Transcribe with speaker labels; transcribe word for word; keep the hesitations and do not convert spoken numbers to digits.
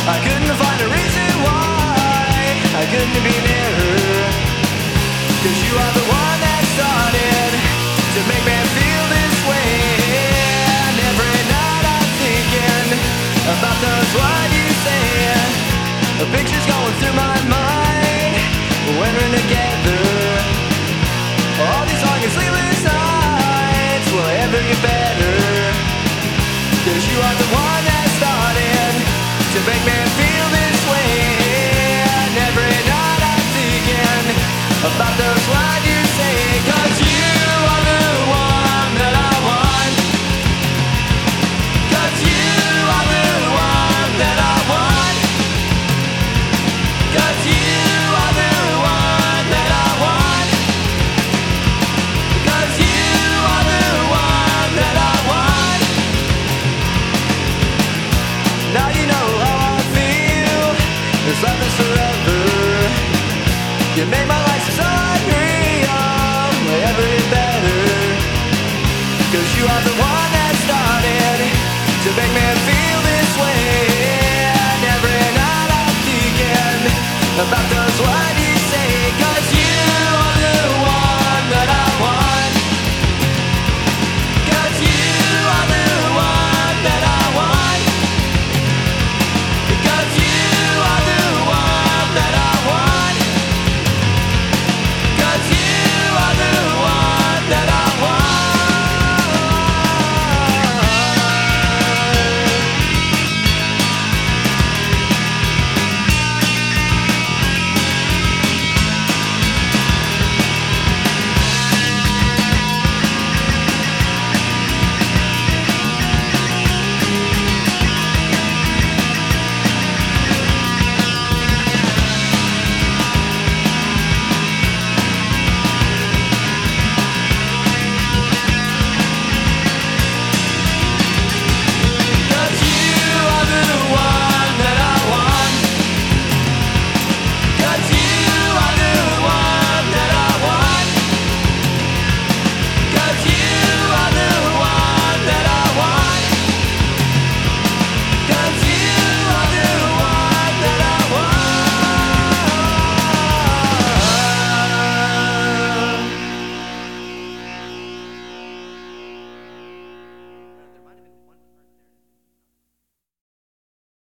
Speaker 1: I couldn't find a reason why I couldn't be near her. Cause you are the one that started to make me feel this way. And every night I'm thinking about those words you say. The picture's going through my mind when we're together. All these long and sleepless nights will ever get better. Cause you are the one that started to make me feel this way. And every night I'm thinking about those words you say. Cause you are the one that I want. Cause you are the one that I want. Cause you are the one that I want. Cause you are the one that I want. Now you know how I feel. This love is forever. You made my life so unreal, ever better. Cause you are the one that started to make me feel this way. And every night I'm thinking about those words